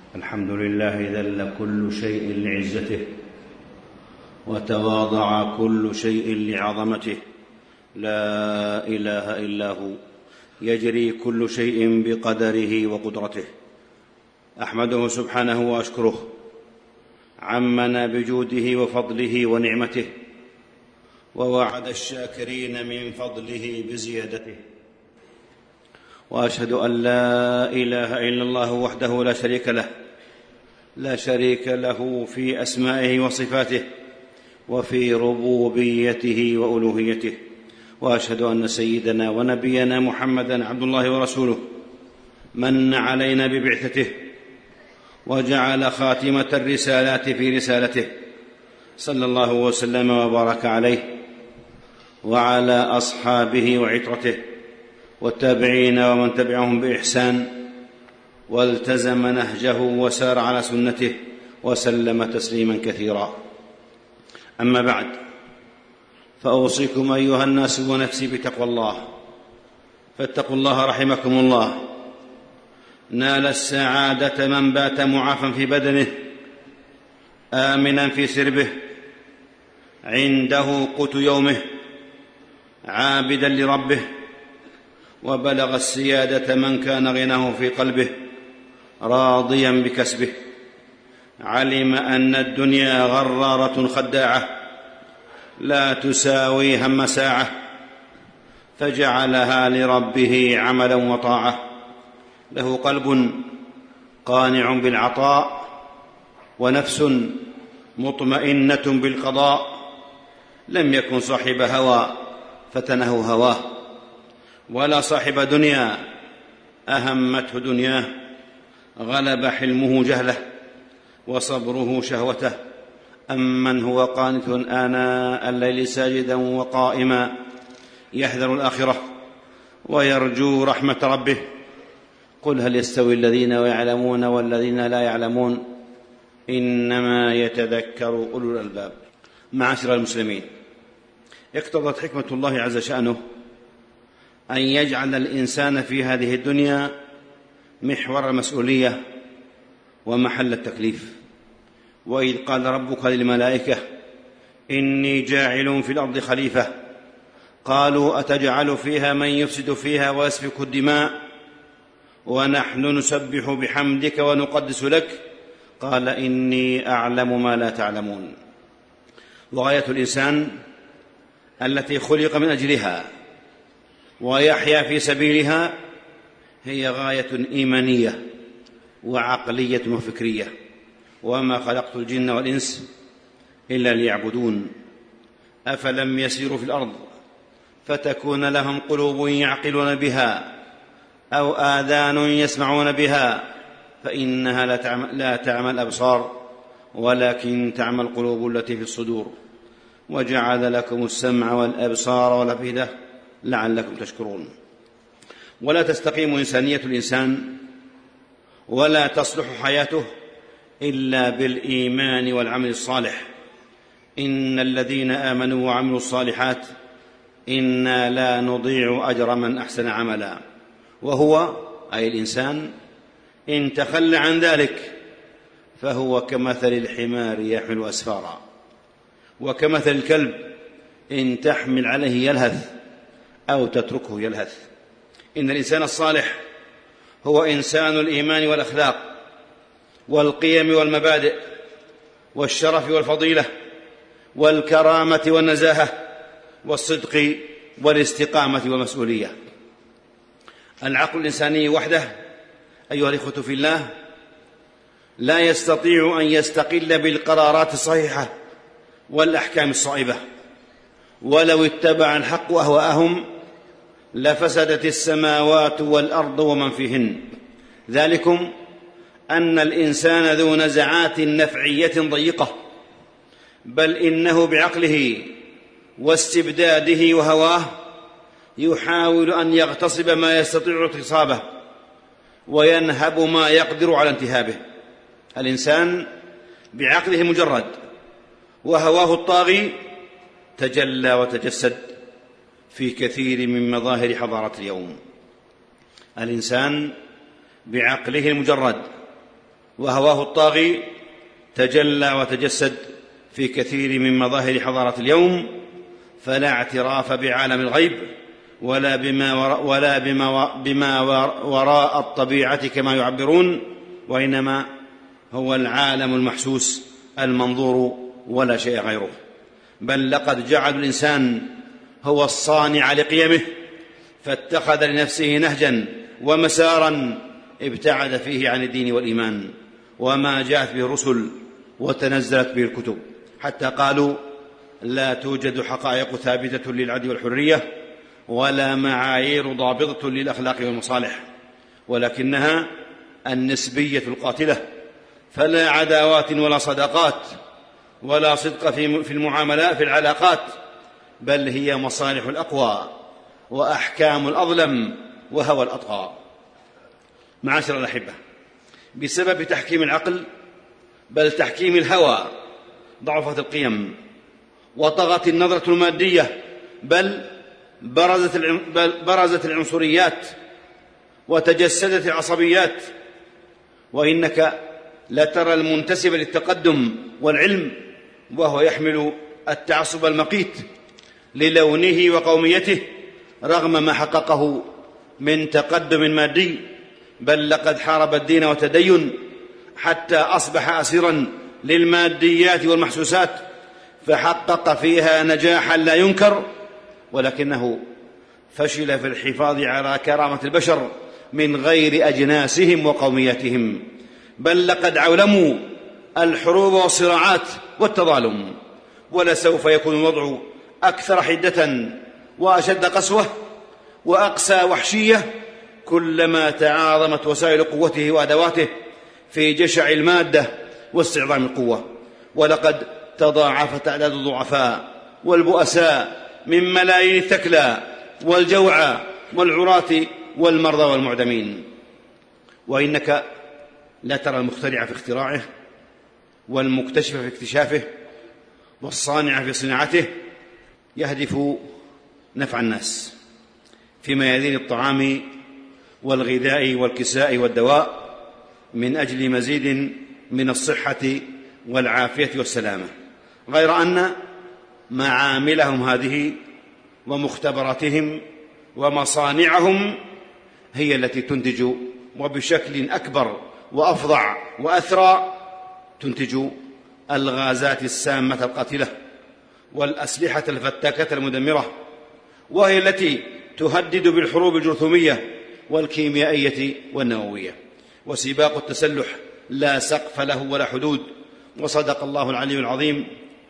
الحمد لله ذل كل شيء لعزته، وتواضع كل شيء لعظمته، لا إله إلا هو، يجري كل شيء بقدره وقدرته. أحمده سبحانه وأشكره عمنا بجوده وفضله ونعمته، ووعد الشاكرين من فضله بزيادته. وأشهد أن لا إله إلا الله وحده لا شريك له في أسمائه وصفاته وفي ربوبيته وألوهيته. وأشهد أن سيدنا ونبينا محمدًا عبد الله ورسوله، من علينا ببعثته وجعل خاتمة الرسالات في رسالته، صلى الله وسلم وبارك عليه وعلى أصحابه وعترته والتابعين ومن تبعهم بإحسان والتزم نهجه وسار على سنته وسلم تسليما كثيرا. أما بعد، فأوصيكم أيها الناس ونفسي بتقوى الله، فاتقوا الله رحمكم الله. نال السعادة من بات معافى في بدنه، آمنا في سربه، عنده قوت يومه، عابدا لربه. وبلغ السيادة من كان غناه في قلبه، راضيا بكسبه. علم أن الدنيا غرارة خداعة لا تساوي هم ساعة، فجعلها لربه عملا وطاعة. له قلب قانع بالعطاء، ونفس مطمئنة بالقضاء. لم يكن صاحب هوى فتنه هواه، ولا صاحب دنيا أهمته دنياه. غلب حلمه جهله وصبره شهوته. أمن هو قانت آناء الليل ساجدا وقائما، يحذر الآخرة ويرجو رحمة ربه. قل هل يستوي الذين يعلمون والذين لا يعلمون، إنما يتذكر أولو الألباب. معاشر المسلمين، اقتضت حكمة الله عز شأنه أن يجعل الإنسان في هذه الدنيا محور المسؤولية ومحل التكليف. وإذ قال ربك للملائكة إني جاعل في الأرض خليفة، قالوا أتجعل فيها من يفسد فيها ويسفك الدماء ونحن نسبح بحمدك ونقدس لك، قال إني أعلم ما لا تعلمون. وغاية الإنسان التي خلق من أجلها ويحيا في سبيلها هي غاية إيمانية وعقلية وفكرية. وما خلقت الجن والإنس إلا ليعبدون. أفلم يسيروا في الأرض فتكون لهم قلوب يعقلون بها أو آذان يسمعون بها، فإنها لا تعمى الأبصار ولكن تعمى القلوب التي في الصدور. وجعل لكم السمع والأبصار والأفئدة لعلكم تشكرون. ولا تستقيم إنسانية الإنسان ولا تصلح حياته إلا بالإيمان والعمل الصالح. إن الذين آمنوا وعملوا الصالحات إنا لا نضيع أجر من أحسن عملا. وهو أي الإنسان إن تخلى عن ذلك فهو كمثل الحمار يحمل أسفارا، وكمثل الكلب إن تحمل عليه يلهث أو تتركه يلهث. إن الإنسان الصالح هو إنسان الإيمان والأخلاق والقيم والمبادئ والشرف والفضيلة والكرامة والنزاهة والصدق والاستقامة والمسؤولية. العقل الإنساني وحده أيها الإخوة في الله لا يستطيع أن يستقل بالقرارات الصحيحة والأحكام الصائبة. ولو اتبع الحق أهواءهم لفسدت السماوات والأرض ومن فيهن. ذلكم أن الإنسان ذو نزعات نفعية ضيقة، بل إنه بعقله واستبداده وهواه يحاول أن يغتصب ما يستطيع اغتصابه وينهب ما يقدر على انتهابه. الإنسان بعقله مجرد وهواه الطاغي تجلى وتجسد في كثير من مظاهر حضارة اليوم. الإنسان بعقله المجرد وهواه الطاغي تجلى وتجسد في كثير من مظاهر حضارة اليوم، فلا اعتراف بعالم الغيب ولا بما وراء الطبيعة كما يعبرون، وإنما هو العالم المحسوس المنظور ولا شيء غيره. بل لقد جعل الإنسان هو الصانع لقيمه، فاتخذ لنفسه نهجا ومسارا ابتعد فيه عن الدين والإيمان وما جاءت به الرسل وتنزلت به الكتب، حتى قالوا: لا توجد حقائق ثابتة للعدل والحرية ولا معايير ضابطة للأخلاق والمصالح، ولكنها النسبية القاتلة، فلا عداوات ولا صداقات ولا صدق في المعاملات في العلاقات، بل هي مصالح الأقوى وأحكام الأظلم وهوى الأطغى. معاشر الأحبة، بسبب تحكيم العقل بل تحكيم الهوى ضعفت القيم وطغت النظرة المادية، بل برزت العنصريات وتجسدت العصبيات. وإنك لترى المنتسب للتقدم والعلم وهو يحمل التعصب المقيت للونه وقوميته رغم ما حققه من تقدم مادي، بل لقد حارب الدين والتدين حتى أصبح أسيرا للماديات والمحسوسات، فحقق فيها نجاحا لا ينكر، ولكنه فشل في الحفاظ على كرامة البشر من غير أجناسهم وقومياتهم، بل لقد عولموا الحروب والصراعات والتظالم. ولسوف يكون الوضع أكثر حدة وأشد قسوة وأقسى وحشية كلما تعاظمت وسائل قوته وأدواته في جشع المادة واستعظام القوة. ولقد تضاعفت أعداد الضعفاء والبؤساء من ملايين الثكلى والجوعى والعراة والمرضى والمعدمين. وإنك لا ترى المخترع في اختراعه والمكتشف في اكتشافه والصانع في صناعته يهدف نفع الناس في ميادين الطعام والغذاء والكساء والدواء من أجل مزيد من الصحة والعافية والسلامة، غير أن معاملهم هذه ومختبراتهم ومصانعهم هي التي تنتج، وبشكل أكبر وأفظع وأثرى، تنتج الغازات السامة القاتلة والأسلحة الفتاكة المدمرة، وهي التي تهدد بالحروب الجرثومية والكيميائية والنووية. وسباق التسلح لا سقف له ولا حدود. وصدق الله العلي العظيم: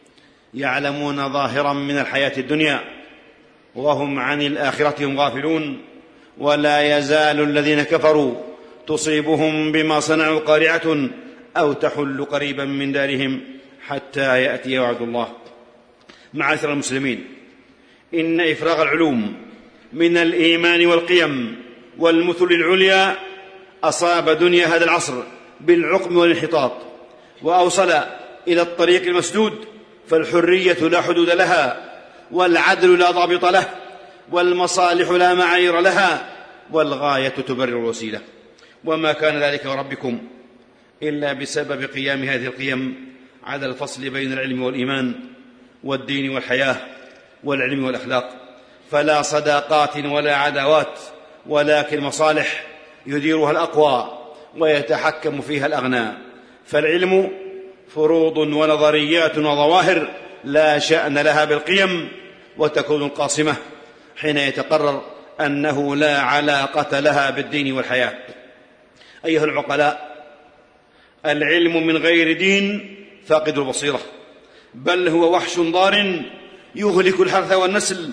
يعلمون ظاهرا من الحياة الدنيا وهم عن الآخرة هم غافلون، ولا يزال الذين كفروا تصيبهم بما صنعوا قارعة أو تحل قريبا من دارهم حتى يأتي وعد الله. معاشر المسلمين، إن إفراغ العلوم من الإيمان والقيم والمثل العليا أصاب دنيا هذا العصر بالعقم والانحطاط، وأوصل إلى الطريق المسدود، فالحرية لا حدود لها، والعدل لا ضابط له، والمصالح لا معايير لها، والغاية تبرر الوسيلة. وما كان ذلك ربكم إلا بسبب قيام هذه القيم على الفصل بين العلم والإيمان والدين والحياة والعلم والأخلاق، فلا صداقات ولا عداوات، ولكن مصالح يديرها الأقوى ويتحكم فيها الأغنى. فالعلم فروض ونظريات وظواهر لا شأن لها بالقيم، وتكون القاصمة حين يتقرر أنه لا علاقة لها بالدين والحياة. أيها العقلاء، العلم من غير دين فاقد البصيرة، بل هو وحش ضار يهلك الحرث والنسل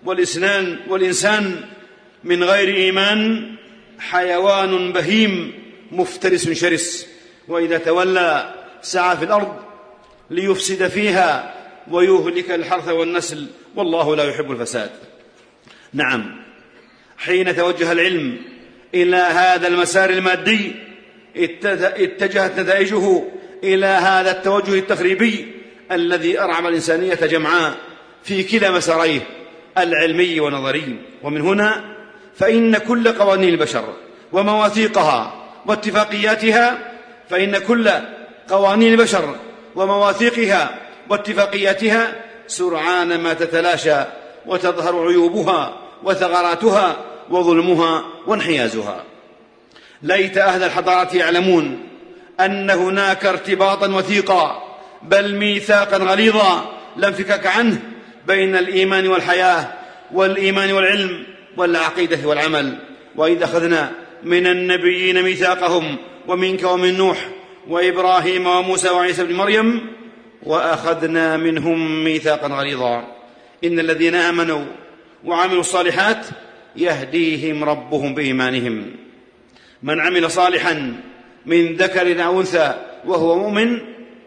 والإنسان من غير إيمان حيوان بهيم مفترس شرس، وإذا تولى سعى في الأرض ليفسد فيها ويهلك الحرث والنسل، والله لا يحب الفساد. نعم، حين توجه العلم إلى هذا المسار المادي اتجهت نتائجه إلى هذا التوجه التخريبي الذي أرعب الإنسانية جمعاء في كلا مساريه العلمي والنظري. ومن هنا فإن كل قوانين البشر ومواثيقها واتفاقياتها فإن كل قوانين البشر ومواثيقها واتفاقياتها سرعان ما تتلاشى وتظهر عيوبها وثغراتها وظلمها وانحيازها. ليت أهل الحضارة يعلمون أن هناك ارتباطا وثيقا بل ميثاقا غليظا لا انفكاك عنه بين الإيمان والحياة والإيمان والعلم والعقيدة والعمل. وإذا أخذنا من النبيين ميثاقهم ومنك ومن نوح وإبراهيم وموسى وعيسى بن مريم وأخذنا منهم ميثاقا غليظا. إن الذين آمنوا وعملوا الصالحات يهديهم ربهم بإيمانهم. من عمل صالحا من ذكر أو أنثى وهو مؤمن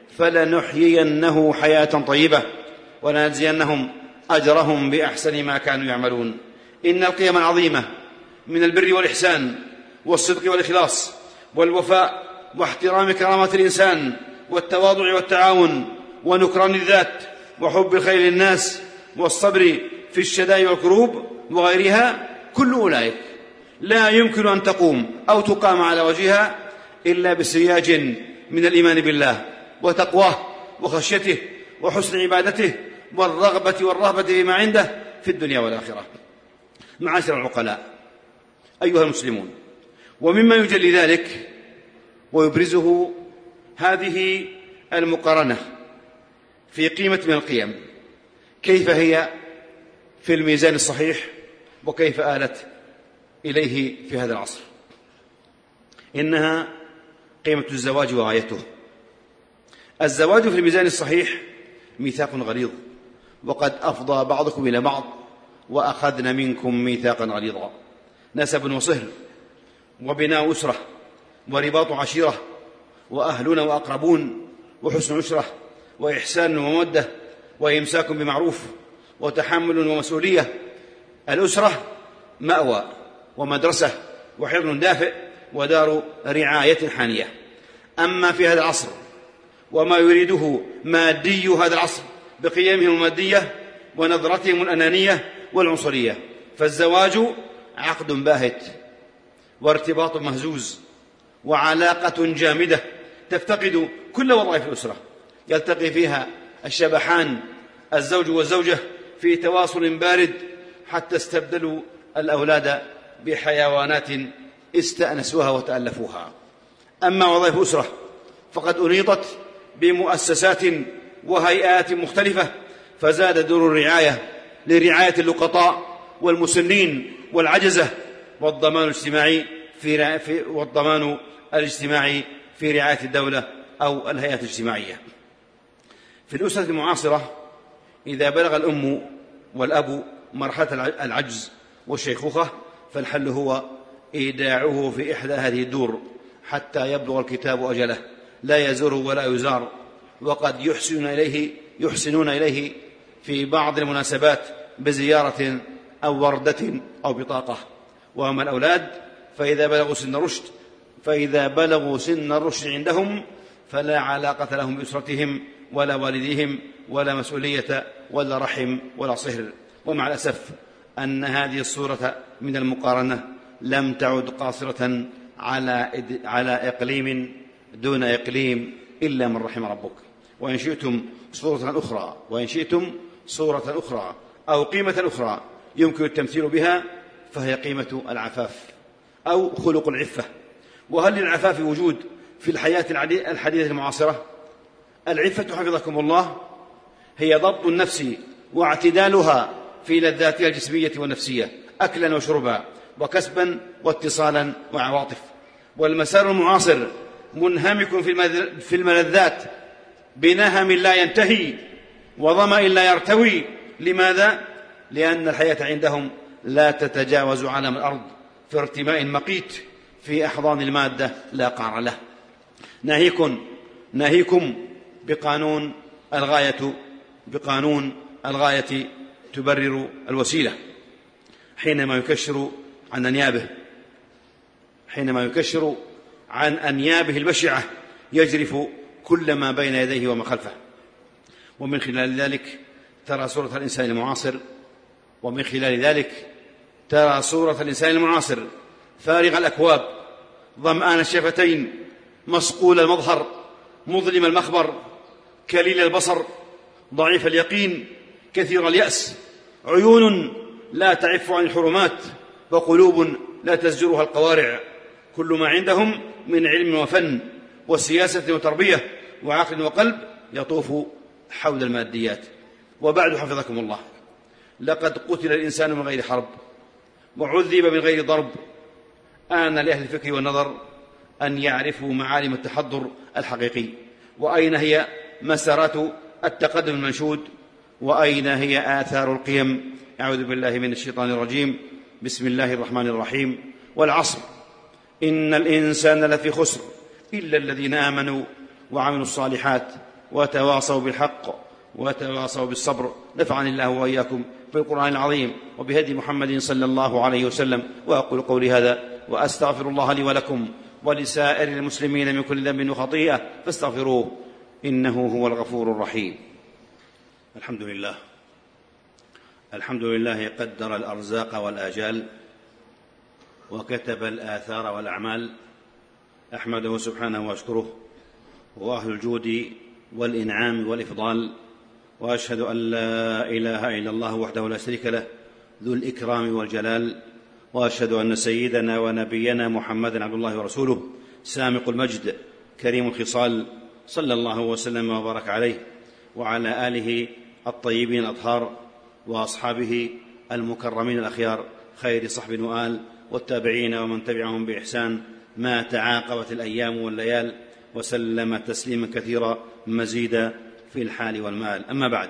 فلنحيينه حياة طيبة ولنجزينهم أجرهم بأحسن ما كانوا يعملون. إن القيم العظيمة من البر والإحسان والصدق والإخلاص والوفاء واحترام كرامة الإنسان والتواضع والتعاون ونكران الذات وحب الخير للناس والصبر في الشدائد والكروب وغيرها، كل أولئك لا يمكن أن تقوم أو تقام على وجهها إلا بسياج من الإيمان بالله وتقواه وخشيته وحسن عبادته والرغبة والرهبة بما عنده في الدنيا والآخرة. معاشر العقلاء أيها المسلمون، ومما يجلي ذلك ويبرزه هذه المقارنة في قيمة من القيم، كيف هي في الميزان الصحيح وكيف آلت إليه في هذا العصر. إنها قيمة الزواج وغايته. الزواج في الميزان الصحيح ميثاق غليظ، وقد أفضى بعضكم إلى بعض وأخذنا منكم ميثاقا غليظا. نسب وصهر وبناء أسرة ورباط عشيرة وأهلون وأقربون وحسن عشرة وإحسان ومودة وإمساك بمعروف وتحمل ومسؤولية. الأسرة مأوى ومدرسة وحضن دافئ ودار رعاية حانية. أما في هذا العصر وما يريده مادي هذا العصر بقيمهم المادية ونظرتهم الأنانية والعنصرية، فالزواج عقد باهت وارتباط مهزوز وعلاقة جامدة تفتقد كل وظائف الأسرة، يلتقي فيها الشبحان الزوج والزوجة في تواصل بارد حتى استبدلوا الأولاد بحيوانات استأنسوها وتألفوها. أما وظائف الأسرة فقد أنيطت بمؤسسات وهيئات مختلفة، فزاد دور الرعاية لرعاية اللقطاء والمسنين والعجزة والضمان الاجتماعي في رعاية الدولة أو الهيئات الاجتماعية. في الأسرة المعاصرة إذا بلغ الأم والأب مرحلة العجز والشيخوخة فالحل هو إيداعه في إحدى هذه الدور حتى يبلغ الكتاب أجله، لا يزور ولا يزار، وقد يحسنون إليه في بعض المناسبات بزيارة أو وردة أو بطاقة. وأما الأولاد فإذا بلغوا سن الرشد عندهم فلا علاقة لهم بأسرتهم ولا والديهم ولا مسؤولية ولا رحم ولا صهر. ومع الأسف أن هذه الصورة من المقارنة لم تعد قاصرة على إقليم دون إقليم إلا من رحم ربك. وإن شئتم صورة أخرى أو قيمة أخرى يمكن التمثيل بها فهي قيمة العفاف أو خلق العفة. وهل للعفاف وجود في الحياة الحديثة المعاصرة؟ العفة حفظكم الله هي ضبط النفس واعتدالها في لذاتها الجسمية والنفسية أكلا وشربا وكسبا واتصالا وعواطف. والمسار المعاصر منهمك في الملذات بنهم لا ينتهي وظمأ لا يرتوي. لماذا؟ لأن الحياة عندهم لا تتجاوز عالم الأرض في ارتماء مقيت في أحضان المادة لا قعر له. ناهيكم بقانون الغاية تبرر الوسيلة. حينما يكشر عن أنيابه البشعة يجرف كل ما بين يديه وما خلفه. ومن خلال ذلك ترى صورة الإنسان المعاصر فارغ الأكواب ظمآن الشفتين مصقول المظهر، مظلم المخبر، كليل البصر، ضعيف اليقين، كثير اليأس، عيون لا تعف عن الحرمات، وقلوب لا تزجرها القوارع. كل ما عندهم من علم وفن وسياسة وتربية وعقل وقلب يطوف حول الماديات. وبعد، حفظكم الله، لقد قتل الإنسان من غير حرب وعذب من غير ضرب. آن لأهل الفكر والنظر أن يعرفوا معالم التحضر الحقيقي، وأين هي مسارات التقدم المنشود، وأين هي آثار القيم. أعوذ بالله من الشيطان الرجيم. بسم الله الرحمن الرحيم. والعصر إن الإنسان لفي خسر إلا الذين آمنوا وعملوا الصالحات وتواصوا بالحق وتواصوا بالصبر. نفعني الله وإياكم بالقرآن العظيم وبهدي محمد صلى الله عليه وسلم. وأقول قولي هذا وأستغفر الله لي ولكم ولسائر المسلمين من كل ذنب وخطيئة فاستغفروه إنه هو الغفور الرحيم. الحمد لله. الحمد لله قدر الأرزاق والآجال وكتب الآثار والأعمال. أحمده سبحانه وأشكره، وأهل الجود والإنعام والإفضال. وأشهد أن لا إله إلا الله وحده لا شريك له ذو الإكرام والجلال. وأشهد أن سيدنا ونبينا محمدا عبد الله ورسوله سامق المجد كريم الخصال، صلى الله وسلم وبارك عليه وعلى آله الطيبين الأطهار وأصحابه المكرمين الأخيار، خير صحب وآل والتابعين ومن تبعهم بإحسان ما تعاقبت الأيام والليال، وسلم تسليما كثيرا مزيدا في الحال والمال. أما بعد،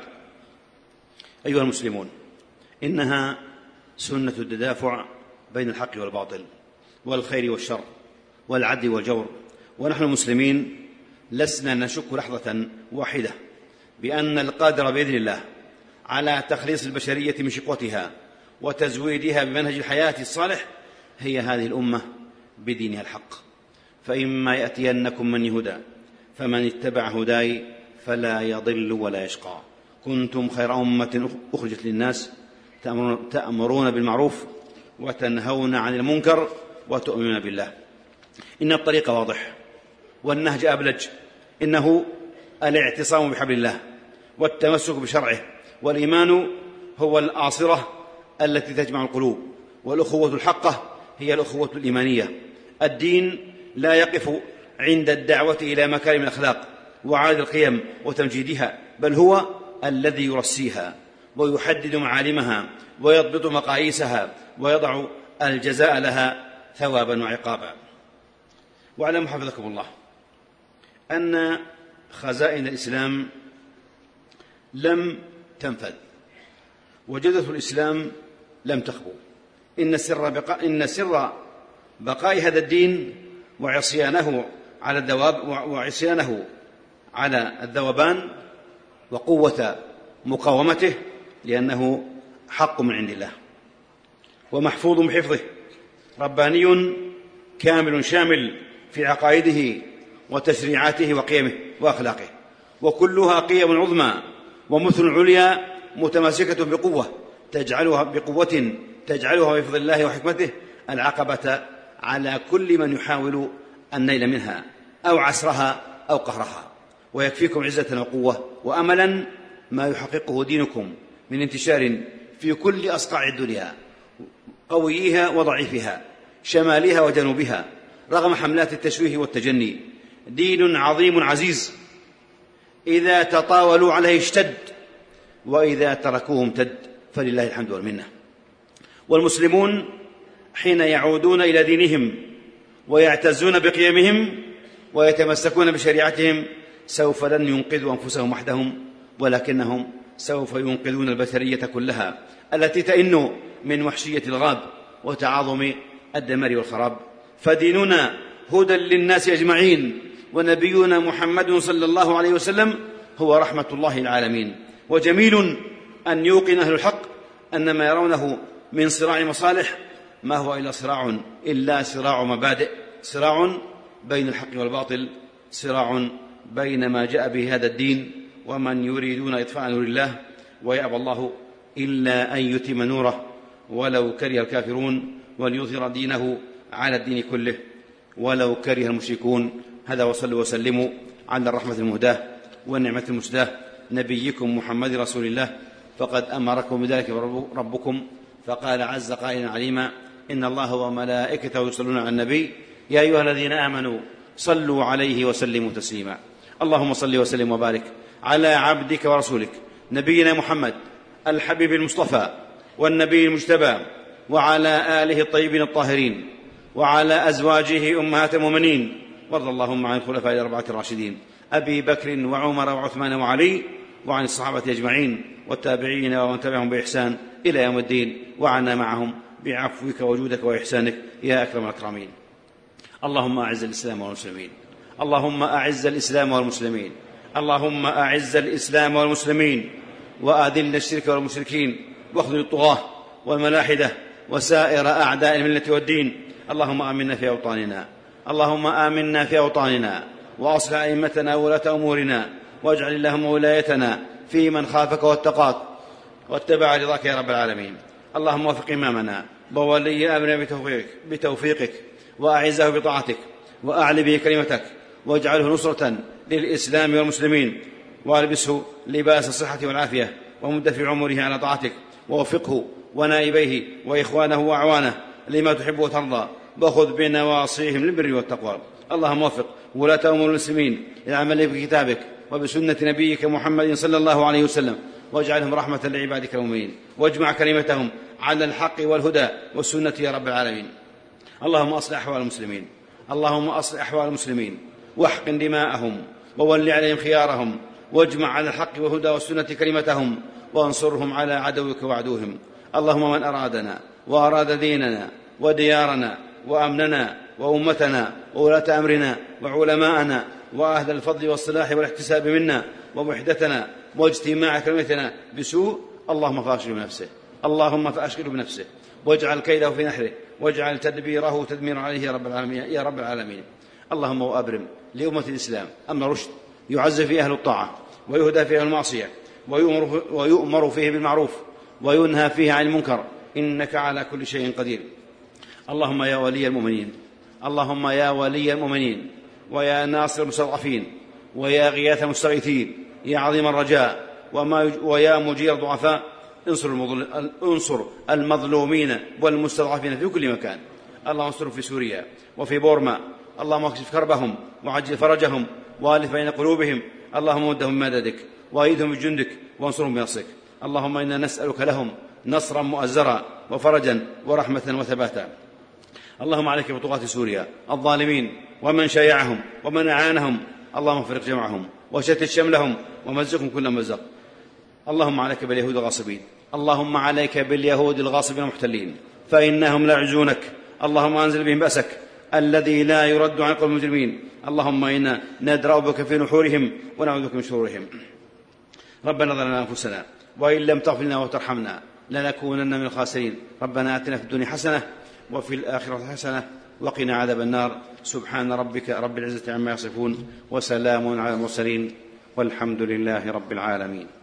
أيها المسلمون، إنها سنة التدافع بين الحق والباطل والخير والشر والعدل والجور. ونحن المسلمين لسنا نشك لحظة واحدة بأن القادر بإذن الله على تخليص البشرية من شقوتها وتزويدها بمنهج الحياة الصالح هي هذه الأمة بدينها الحق. فإما يأتينكم من هدى فمن اتبع هداي فلا يضل ولا يشقى. كنتم خير أمة أخرجت للناس تأمرون بالمعروف وتنهون عن المنكر وتؤمنون بالله. إن الطريق واضح والنهج أبلج. إنه الاعتصام بحبل الله والتمسك بشرعه، والإيمان هو الآصرة التي تجمع القلوب، والأخوة الحقة هي الأخوة الإيمانية. الدين لا يقف عند الدعوة إلى مكارم الأخلاق وعالي القيم وتمجيدها، بل هو الذي يرسيها ويحدد معالمها ويضبط مقاييسها ويضع الجزاء لها ثوابا وعقابا. واعلموا حفظكم الله أن خزائن الإسلام لم تنفذ وجدة الإسلام لم تخبو. إن سر بقاء هذا الدين وعصيانه على الذوبان وقوة مقاومته لأنه حق من عند الله ومحفوظ بحفظه، رباني كامل شامل في عقائده وتشريعاته وقيمه وأخلاقه، وكلها قيم عظمى ومثل عليا متماسكة بقوة تجعلها بفضل الله وحكمته العقبة على كل من يحاول النيل منها أو عسرها أو قهرها. ويكفيكم عزة وقوة وأملا ما يحققه دينكم من انتشار في كل أصقاع الدنيا، قويها وضعيفها، شمالها وجنوبها، رغم حملات التشويه والتجني. دين عظيم عزيز إذا تطاولوا عليه اشتد، وإذا تركوه امتد، فلله الحمد والمنة. والمسلمون حين يعودون إلى دينهم ويعتزون بقيمهم ويتمسكون بشريعتهم سوف لن ينقذوا أنفسهم وحدهم، ولكنهم سوف ينقذون البشرية كلها التي تئن من وحشية الغاب وتعاظم الدمار والخراب. فديننا هدى للناس أجمعين، ونبينا محمد صلى الله عليه وسلم هو رحمة الله العالمين. وجميل أن يوقن أهل الحق أن ما يرونه من صراع مصالح ما هو إلا صراع مبادئ، صراع بين الحق والباطل، صراع بين ما جاء به هذا الدين ومن يريدون إطفاء نور الله، ويأبى الله إلا أن يتم نوره ولو كره الكافرون، وليظهر دينه على الدين كله ولو كره المشركون. هذا، وصلوا وسلموا على الرحمة المهداة والنعمة المسداة نبيكم محمد رسول الله، فقد أمركم بذلك ربكم، فقال عز قائلا عليما: إن الله وملائكته يصلون على النبي يا أيها الذين آمنوا صلوا عليه وسلموا تسليما. اللهم صل وسلم وبارك على عبدك ورسولك نبينا محمد الحبيب المصطفى والنبي المجتبى، وعلى آله الطيبين الطاهرين، وعلى أزواجه أمهات المؤمنين، وارض اللهم عن الخلفاء الأربعة الراشدين أبي بكر وعمر وعثمان وعلي، وعن الصحابة أجمعين والتابعين ومن تبعهم بإحسان إلى يوم الدين، وعنا معهم بعفوك وجودك وإحسانك يا أكرم الأكرمين. اللهم أعز الإسلام والمسلمين، اللهم أعز الإسلام والمسلمين، اللهم أعز الإسلام والمسلمين، وأذل الشرك والمشركين، واخذل الطغاة والملاحدة وسائر أعداء الملة والدين. اللهم آمنا في أوطاننا، اللهم آمنا في أوطاننا، وأصلح أئمتنا وولاة أمورنا، واجعل اللهم ولايتنا في من خافك واتقاك واتبع رضاك يا رب العالمين. اللهم وفق إمامنا وولي أمرنا بتوفيقك، وأعزه بطاعتك، وأعل به كلمتك، واجعله نصرة للإسلام والمسلمين، والبسه لباس الصحة والعافية، ومد في عمره على طاعتك، ووفقه ونائبيه وإخوانه وأعوانه لما تحب وترضى، وخذ بنواصيهم للبر والتقوى. اللهم وفق ولاة أمور المسلمين للعمل بكتابك وبسنة نبيك محمد صلى الله عليه وسلم، واجعلهم رحمة لعبادك المؤمنين، واجمع كلمتهم على الحق والهدى والسنة يا رب العالمين. اللهم أصلح أحوال المسلمين، اللهم أصلح أحوال المسلمين، واحقن دماءهم، وول عليهم خيارهم، واجمع على الحق والهدى والسنة كلمتهم، وانصرهم على عدوك وعدوهم. اللهم من أرادنا وأراد ديننا وديارنا وأمننا وأمتنا وولاة أمرنا وعلماءنا وأهل الفضل والصلاح والاحتساب منا ووحدتنا واجتماع كلمتنا بسوء، اللهم فأشغله بنفسه، اللهم فأشغله بنفسه، واجعل كيده في نحره، واجعل تدبيره تدمير عليه يا رب العالمين. اللهم وأبرم لأمة الإسلام أمر رشد يعز فيه أهل الطاعة، ويهدى فيه المعصية، ويؤمر فيه بالمعروف، وينهى فيه عن المنكر، إنك على كل شيء قدير. اللهم يا ولي المؤمنين، اللهم يا ولي المؤمنين، ويا ناصر المستضعفين، ويا غياث المستغيثين، يا عظيم الرجاء، ويا مجير الضعفاء، انصر المظلومين والمستضعفين في كل مكان. اللهم انصرهم في سوريا وفي بورما، اللهم اكشف كربهم وعجل فرجهم، والف بين قلوبهم. اللهم مدهم بمددك، وايدهم بجندك، وانصرهم بنصرك. اللهم إنا نسألك لهم نصرا مؤزرا وفرجا ورحمة وثباتا. اللهم عليك بطغاة سوريا الظالمين، ومن شايعهم ومن أعانهم، اللهم فرق جمعهم وشتت شملهم ومزقهم كل مزق. اللهم عليك باليهود الغاصبين، اللهم عليك باليهود الغاصبين المحتلين، فإنهم لا يعجزونك. اللهم أنزل بهم بأسك الذي لا يرد عن قوم المجرمين. اللهم إنا ندرأ بك في نحورهم ونعوذ بك من شرورهم. ربنا ظلمنا أنفسنا وإن لم تغفر لنا وترحمنا لنكونن من الخاسرين. ربنا آتنا في الدنيا حسنة وفي الآخرة حسنة وقنا عذاب النار. سبحان ربك رب العزة عما يصفون، وسلام على المرسلين، والحمد لله رب العالمين.